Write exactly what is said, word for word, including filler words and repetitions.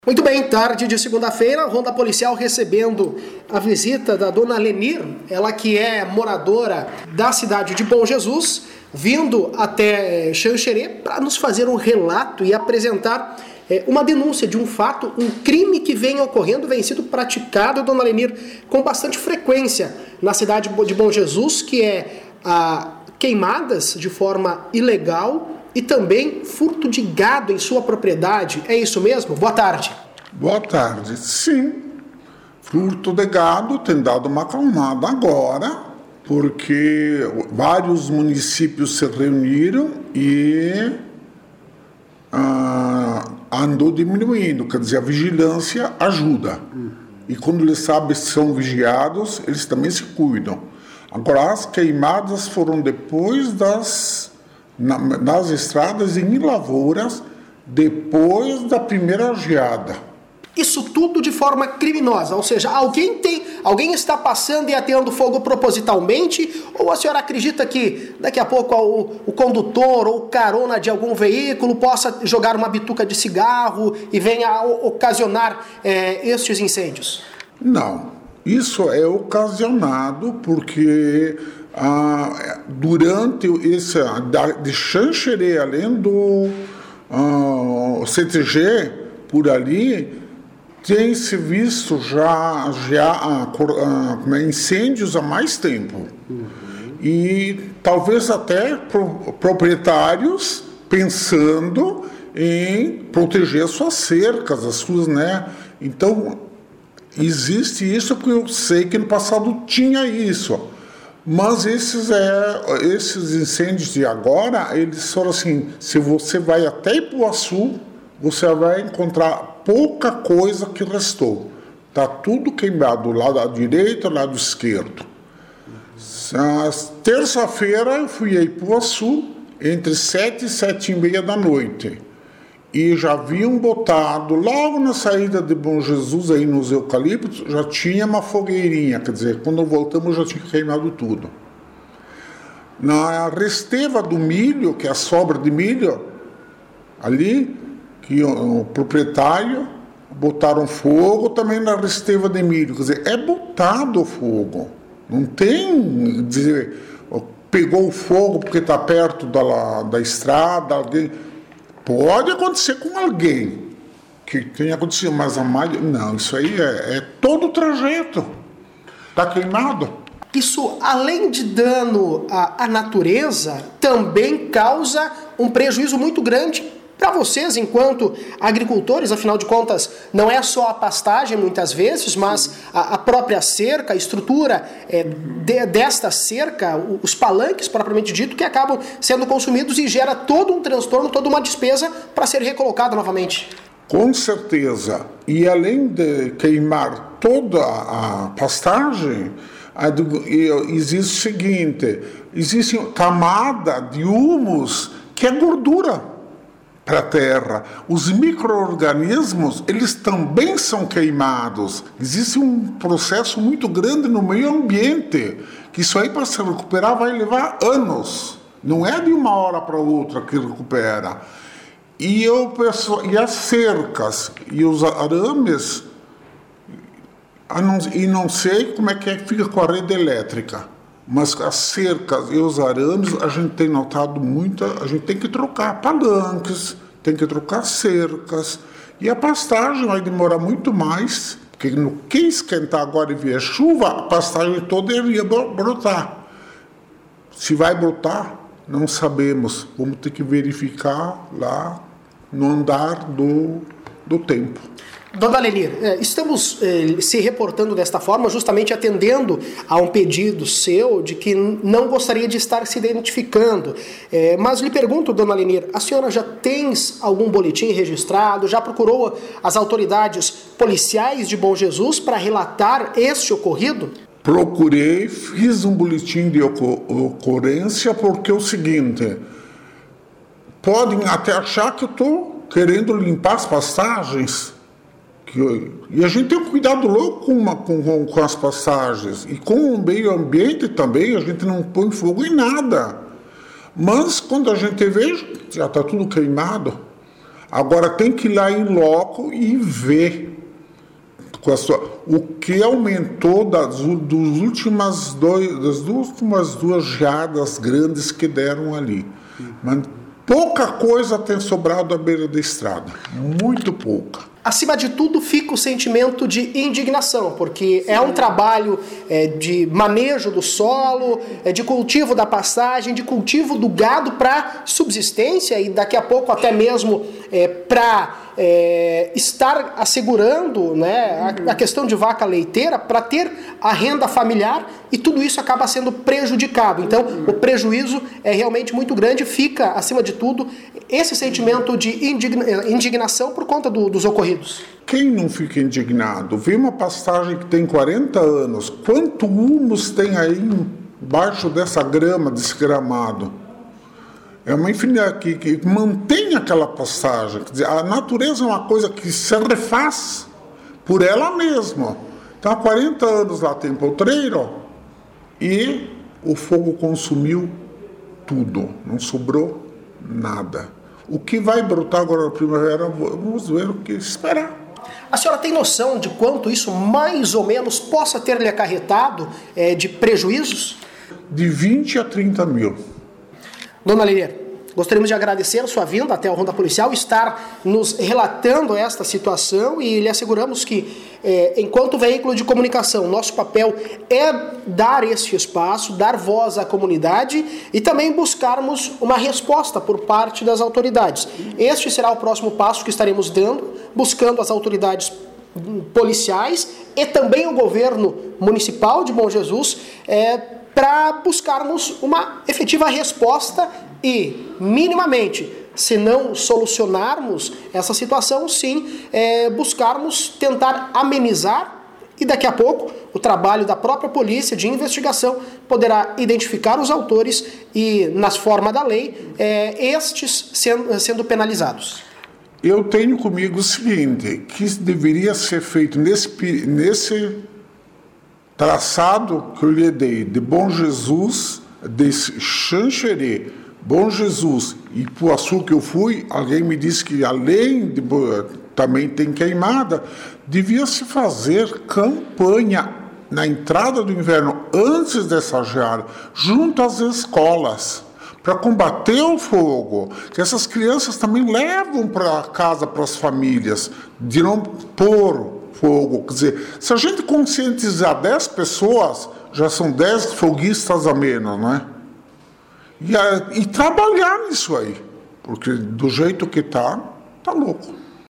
Muito bem, tarde de segunda-feira, Ronda Policial recebendo a visita da dona Lenir, ela que é moradora da cidade de Bom Jesus, vindo até Xanxerê para nos fazer um relato e apresentar é, uma denúncia de um fato, um crime que vem ocorrendo, vem sido praticado, dona Lenir, com bastante frequência na cidade de Bom Jesus, que é a queimadas de forma ilegal e também furto de gado em sua propriedade. É isso mesmo? Boa tarde. Boa tarde. Sim, furto de gado tem dado uma acalmada agora, porque vários municípios se reuniram e ah, andou diminuindo. Quer dizer, a vigilância ajuda. E quando eles sabem que são vigiados, eles também se cuidam. Agora, as queimadas foram depois das... Na, nas estradas e em lavouras, depois da primeira geada. Isso tudo de forma criminosa, ou seja, alguém tem, alguém está passando e ateando fogo propositalmente, ou a senhora acredita que daqui a pouco o, o condutor ou carona de algum veículo possa jogar uma bituca de cigarro e venha a ocasionar é, estes incêndios? Não, isso é ocasionado porque Ah, durante esse de Xanxerê, além do ah, C T G por ali, tem se visto já, já ah, ah, incêndios há mais tempo. Uhum. E talvez até pro, proprietários pensando em proteger as suas cercas, as suas, né? Então existe isso, porque eu sei que no passado tinha isso. Mas esses, é, esses incêndios de agora, eles foram assim, se você vai até Ipuaçu, você vai encontrar pouca coisa que restou. Está tudo queimado, lado direito e lado esquerdo. Terça-feira eu fui a Ipuaçu, entre sete e sete e meia da noite. E já haviam botado, logo na saída de Bom Jesus, aí nos eucaliptos, já tinha uma fogueirinha, quer dizer, quando voltamos já tinha queimado tudo. Na resteva do milho, que é a sobra de milho, ali, que o, o proprietário botaram fogo também na resteva de milho, quer dizer, é botado fogo, não tem, dizer, pegou o fogo porque está perto da, da estrada, alguém... Pode acontecer com alguém que tenha acontecido, mas a maioria... Não, isso aí é, é todo o trajeto. Está queimado. Isso, além de dano à, à natureza, também causa um prejuízo muito grande para vocês, enquanto agricultores. Afinal de contas, não é só a pastagem, muitas vezes, mas a, a própria cerca, a estrutura é, de, desta cerca, os palanques, propriamente dito, que acabam sendo consumidos e gera todo um transtorno, toda uma despesa para ser recolocado novamente. Com certeza. E além de queimar toda a pastagem, existe o seguinte, existe camada de humus que é gordura para a terra. Os micro-organismos, eles também são queimados. Existe um processo muito grande no meio ambiente, que isso aí para se recuperar vai levar anos. Não é de uma hora para outra que recupera. E, eu penso, e as cercas e os arames, e não sei como é que fica com a rede elétrica, mas as cercas e os arames, a gente tem notado muita, a gente tem que trocar palanques, tem que trocar cercas, e a pastagem vai demorar muito mais, porque no que esquentar agora e vier chuva, a pastagem toda iria brotar. Se vai brotar, não sabemos, vamos ter que verificar lá no andar do, do tempo. Dona Lenir, estamos eh, se reportando desta forma, justamente atendendo a um pedido seu de que não gostaria de estar se identificando. Eh, mas lhe pergunto, dona Lenir, a senhora já tem algum boletim registrado? Já procurou as autoridades policiais de Bom Jesus para relatar este ocorrido? Procurei, fiz um boletim de ocorrência, porque é o seguinte, podem até achar que eu estou querendo limpar as pastagens. E a gente tem um cuidado louco com, uma, com, com as passagens. E com o meio ambiente também, a gente não põe fogo em nada. Mas quando a gente vê, já está tudo queimado. Agora tem que ir lá em loco e ver com a sua, o que aumentou das, dos últimas dois, das últimas duas geadas grandes que deram ali. Mas pouca coisa tem sobrado à beira da estrada, muito pouca. Acima de tudo, fica o sentimento de indignação, porque Sim. é um trabalho é, de manejo do solo, é, de cultivo da pastagem, de cultivo do gado para subsistência e daqui a pouco até mesmo é, para é, estar assegurando, né, a, a questão de vaca leiteira para ter a renda familiar, e tudo isso acaba sendo prejudicado. Então, o prejuízo é realmente muito grande. Fica, acima de tudo, esse sentimento de indigna, indignação por conta do, dos ocorridos. Quem não fica indignado? Vê uma pastagem que tem quarenta anos, quanto humus tem aí embaixo dessa grama, desse gramado? É uma infinidade que, que mantém aquela pastagem. Quer dizer, a natureza é uma coisa que se refaz por ela mesma. Então, há quarenta anos lá tem potreiro e o fogo consumiu tudo, não sobrou nada. O que vai brotar agora na primavera, vamos ver o que esperar. A senhora tem noção de quanto isso mais ou menos possa ter lhe acarretado é, de prejuízos? De vinte a trinta mil. Dona Lenier, gostaríamos de agradecer a sua vinda até a Ronda Policial, estar nos relatando esta situação, e lhe asseguramos que, é, enquanto veículo de comunicação, nosso papel é dar este espaço, dar voz à comunidade e também buscarmos uma resposta por parte das autoridades. Este será o próximo passo que estaremos dando, buscando as autoridades policiais e também o governo municipal de Bom Jesus, é, para buscarmos uma efetiva resposta e, minimamente, se não solucionarmos essa situação, sim, é, buscarmos tentar amenizar, e daqui a pouco o trabalho da própria polícia de investigação poderá identificar os autores e, nas formas da lei, é, estes sendo, sendo penalizados. Eu tenho comigo o seguinte, que deveria ser feito nesse... nesse traçado que eu lhe dei de Bom Jesus, de Xanxerê, Bom Jesus e Ipuaçu que eu fui, alguém me disse que além de também tem queimada, devia se fazer campanha na entrada do inverno, antes dessa geada, junto às escolas, para combater o fogo, que essas crianças também levam para casa, para as famílias, de não pôr fogo. Quer dizer, se a gente conscientizar dez pessoas, já são dez foguistas a menos, né? E, a, e trabalhar nisso aí, porque do jeito que tá, tá louco.